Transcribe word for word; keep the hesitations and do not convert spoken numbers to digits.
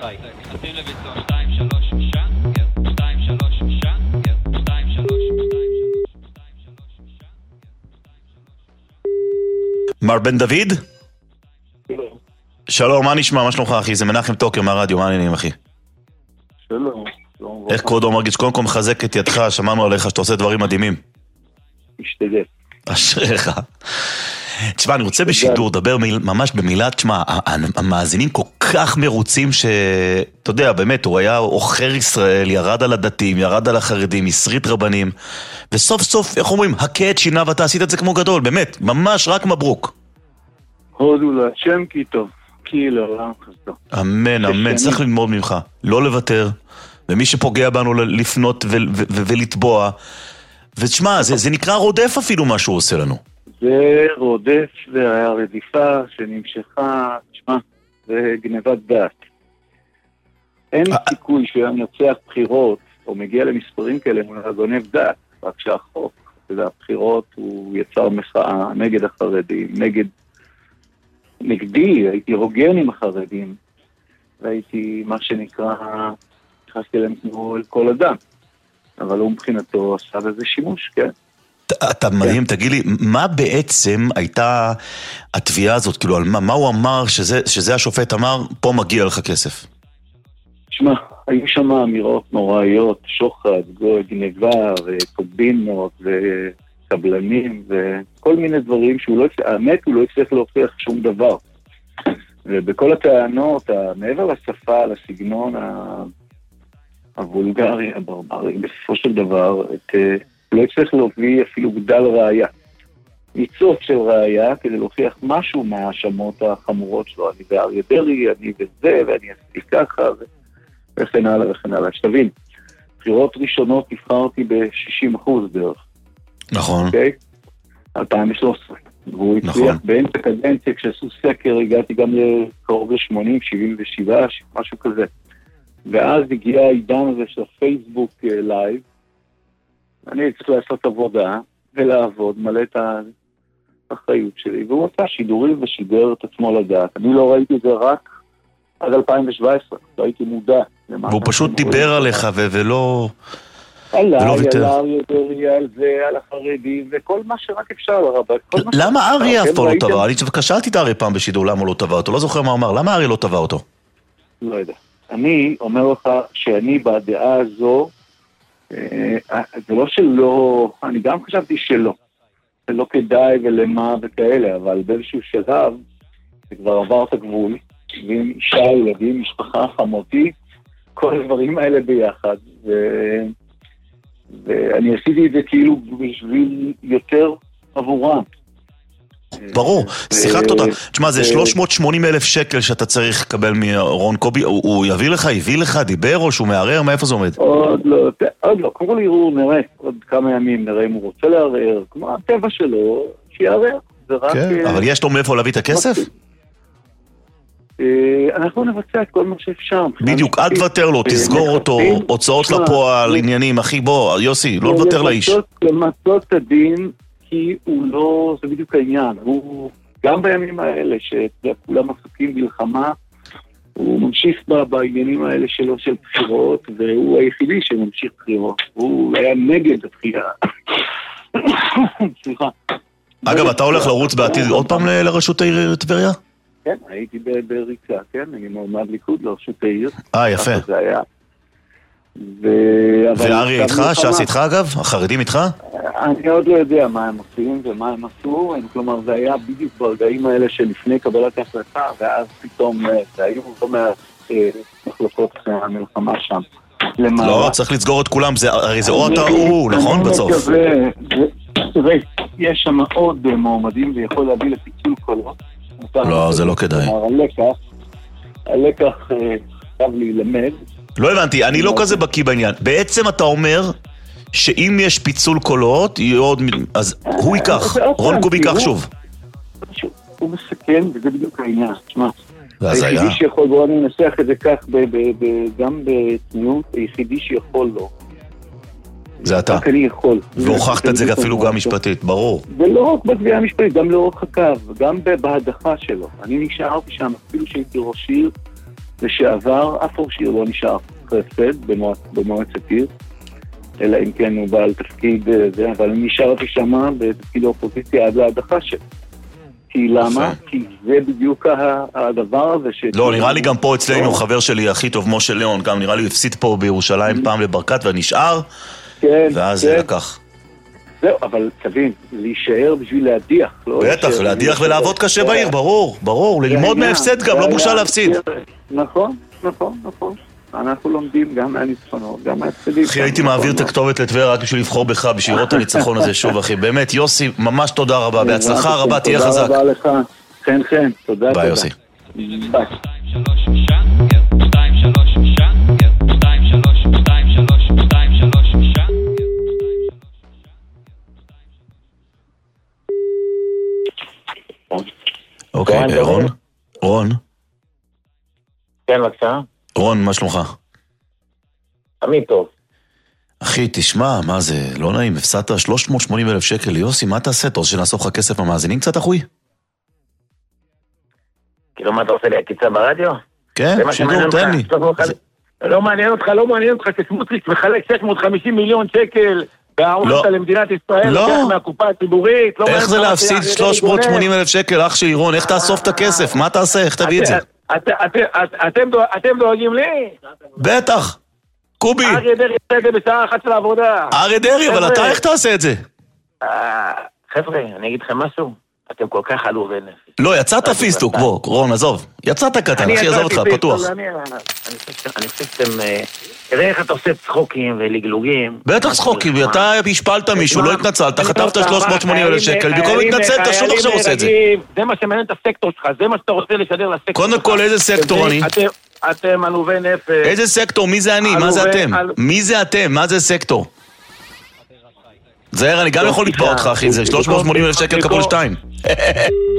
חי. נכנסים לביצוע שתיים שלוש ששה, שתיים שלוש ששה, שתיים שלוש ששה. מר בן דוד? שלום, מה נשמע? מה שלומך אחי? זה מנחם טוקיו מהרדיו, מה העניינים אחי? שלום. איך כבודו מרגיש? קודם כל מחזק את ידך, שמענו עליך שאתה עושה דברים מדהימים. משתדל. אשריך. תשמע, אני רוצה בשידור, דבר ממש במילה, תשמע, המאזינים כל כך מרוצים שאתה יודע, באמת, הוא היה אוכר ישראל, ירד על הדתיים, ירד על החרדים, ישרית רבנים, וסוף סוף, איך אומרים, הכה את שיניו, ואתה עשית את זה כמו גדול, באמת, ממש רק מברוק. הודו להשם כי טוב, כי לעולם חסדו. אמן, אמן, צריך ללמוד ממך, לא לוותר, ומי שפוגע בנו לפנות ולטבוע, ותשמע, זה נקרא רודף אפילו מה שהוא עושה לנו. זה רודף, זה היה רדיפה שנמשכה, תשמע, זה גנבת דעת. אין סיכוי שהוא ינצח בחירות, או מגיע למספרים כאלה, הוא גונב דעת, רק שהחוק, זה הבחירות, הוא יצר מחאה נגד החרדים, נגד, נגדי, הייתי הוגן עם החרדים, והייתי מה שנקרא, נכנסתי להם כמו כל אדם, אבל הוא מבחינתו עשה בזה שימוש, כן. אתה מדהים, תגיד לי, מה בעצם הייתה התביעה הזאת, כאילו, על מה, מה הוא אמר, שזה, שזה השופט אמר, פה מגיע לך כסף? תשמע, היו שם אמירות נוראיות, שוחד, גנבה וקובינות וקבלנים וכל מיני דברים שהוא לא, האמת הוא לא הצליח להוכיח שום דבר. ובכל הטענות, מעבר לשפה, לסגנון הוולגרי, הברברי, בסופו של דבר, את... לא הצליח להביא אפילו גדל ראייה. ניצוץ של ראייה, כדי להוכיח משהו מההאשמות החמורות שלו. אני באריה דרעי, אני בזה, ואני עשיתי ככה, וכן הלאה וכן הלאה. שתבין, בחירות ראשונות נבחרתי ב-שישים אחוז בערך. נכון. אוקיי? אלפיים ושלוש עשרה. והוא הצליח נכון. באמצע קדנציה, כשעשו סקר, הגעתי גם לקרוב ל-שמונים, שבעים ושבע, משהו כזה. ואז הגיע העידן הזה של הפייסבוק לייב, אני צריך לעשות עבודה ולעבוד, מלא את האחריות שלי, והוא עשה שידורים ושידר את עצמו לדעת. אני לא ראיתי את זה רק עד אלפיים שבע עשרה, לא הייתי מודע. והוא פשוט דיבר עליך ולא... עליי, על אריה דרעי, על זה, על החרדים, וכל מה שרק אפשר לרבה. למה אריה אף פעם לא טבע? אני כשלתי את אריה פעם בשידור, למה הוא לא טבע אותו? לא זוכר מה אמר, למה אריה לא טבע אותו? לא יודע. אני אומר לך שאני בדעה הזו, זה לא שלא, אני גם חשבתי שלא, זה לא כדאי ולמה וכאלה, אבל באיזשהו שלב, זה כבר עבר את הגבול, ועם אישה, ילדים, משפחה, חמותי, כל הדברים האלה ביחד, ו... ואני עשיתי את זה כאילו בשביל יותר עבורם. ברור, שיחקת אותה. תשמע, זה שלוש מאות ושמונים אלף שקל שאתה צריך לקבל מרון קובי, הוא יביא לך, הביא לך, דיבר או שהוא מערער, מאיפה זה עומד? עוד לא, עוד לא, קודם כל יראו, נראה, עוד כמה ימים נראה אם הוא רוצה לערער, כמו הטבע שלו, שיערער. כן, אבל יש לו מאיפה להביא את הכסף? אנחנו נבצע את כל מה שאפשר. בדיוק, אל תוותר לו, תסגור אותו, הוצאות לפועל, עניינים, אחי, בוא, יוסי, לא לוותר לאיש. למצות את הדין, כי הוא לא, זה בדיוק העניין, הוא גם בימים האלה שכולם עסוקים מלחמה, הוא ממשיך בעניינים האלה שלו של בחירות, והוא היחידי שממשיך בחירות, הוא היה נגד הבחירה. סליחה. אגב, אתה הולך לרוץ בעתיד עוד פעם לראשות העיר טבריה? כן, הייתי בריצה, כן, אני מועמד ליכוד לראשות העיר. אה, יפה. זה היה. ואריה איתך? ש"ס איתך אגב? החרדים איתך? אני עוד לא יודע מה הם עושים ומה הם עשו, כלומר זה היה בדיוק ברגעים האלה שלפני קבלת ההחלטה, ואז פתאום זה היו לא מעט מחלוקות המלחמה שם. לא, צריך לסגור את כולם, הרי זה או אתה או הוא, נכון? בסוף. תראה, יש שם עוד מועמדים ויכול להביא לפיצול קולות. לא, זה לא כדאי. הלקח, הלקח חייב להילמד. לא הבנתי, אני לא כזה בקיא בעניין. בעצם אתה אומר שאם יש פיצול קולות, אז הוא ייקח, רון קובי ייקח שוב. הוא מסכן, וזה בדיוק העניין. תשמע, היחידי שיכול, בוא אני אנסח את זה כך, גם בתניות, היחידי שיכול לו. זה אתה. רק אני יכול. והוכחת את זה אפילו גם משפטית, ברור. ולא רק בתביעה המשפטית, גם לאורך הקו, גם בהדחה שלו. אני נשארתי שם, אפילו שהייתי ראש עיר, לשעבר, אף ראש עיר לא נשאר חסד במועצ... במועצת עיר, אלא אם כן הוא בעל תפקיד זה, אבל אני נשארתי שמה בתפקיד האופוזיציה עד להדחה שלי. כי למה? כי זה בדיוק הדבר הזה ש... לא, נראה לי גם פה אצלנו חבר שלי הכי טוב, משה ליאון, גם נראה לי הוא הפסיד פה בירושלים פעם לברקת ונשאר, ואז זה לקח. זהו, אבל תבין, להישאר בשביל להדיח. בטח, להדיח ולעבוד קשה בעיר, ברור, ברור, ללמוד מהפסד גם, לא בושה להפסיד. נכון, נכון, נכון. אנחנו לומדים גם מהניצחונות, גם מההפסדים. אחי, הייתי מעביר את הכתובת לטבריה רק בשביל לבחור בך, בשביל לראות את הניצחון הזה שוב, אחי. באמת, יוסי, ממש תודה רבה, בהצלחה רבה, תהיה חזק. תודה רבה לך. חן חן, תודה. ביי יוסי. ביי. אוקיי, רון? רון? כן, בבקשה. רון, מה שלומך? תמיד טוב. אחי, תשמע, מה זה, לא נעים, הפסדת שלוש מאות ושמונים אלף שקל, יוסי, מה תעשה? אתה רוצה שנאסוף לך כסף מהמאזינים קצת, אחוי? כאילו, מה אתה עושה לי, עקיצה ברדיו? כן, שידור, תן לי. לא מעניין אותך, לא מעניין אותך שסמוטריץ' מחלק שש מאות וחמישים מיליון שקל בערבות למדינת ישראל, לוקח מהקופה הציבורית. איך זה להפסיד שלוש מאות ושמונים אלף שקל, אח של ירון? איך תאסוף את הכסף? מה תעשה? איך תביא את זה? אתם דואגים לי? בטח. קובי. אריה דרעי עושה את זה בשעה אחת של העבודה. אריה דרעי, אבל אתה איך תעשה את זה? חבר'ה, אני אגיד לכם משהו. אתם כל כך עלובי נפש. לא, יצאת פיסטוק, בוא, רון, עזוב. יצאת קטן, אחי, עזוב אותך, פתוח. אני חושב שאתם... תראה איך אתה עושה צחוקים ולגלוגים. בטח צחוקים, אתה השפלת מישהו, לא התנצלת, חטפת שלוש מאות ושמונים אלף שקל, במקום להתנצל, אתה שוב עכשיו עושה את זה. זה מה שמעניין את הסקטור שלך, זה מה שאתה רוצה לשדר לסקטור. קודם כל, איזה סקטור אני? אתם עלובי נפש. איזה סקטור? מי זה אני? מה זה אתם? מי זה אתם? מה זה סקטור? זהר, אני גם יכול לתבוע אותך, אחי, זה שלוש מאות ושמונים אלף שקל כפול שתיים.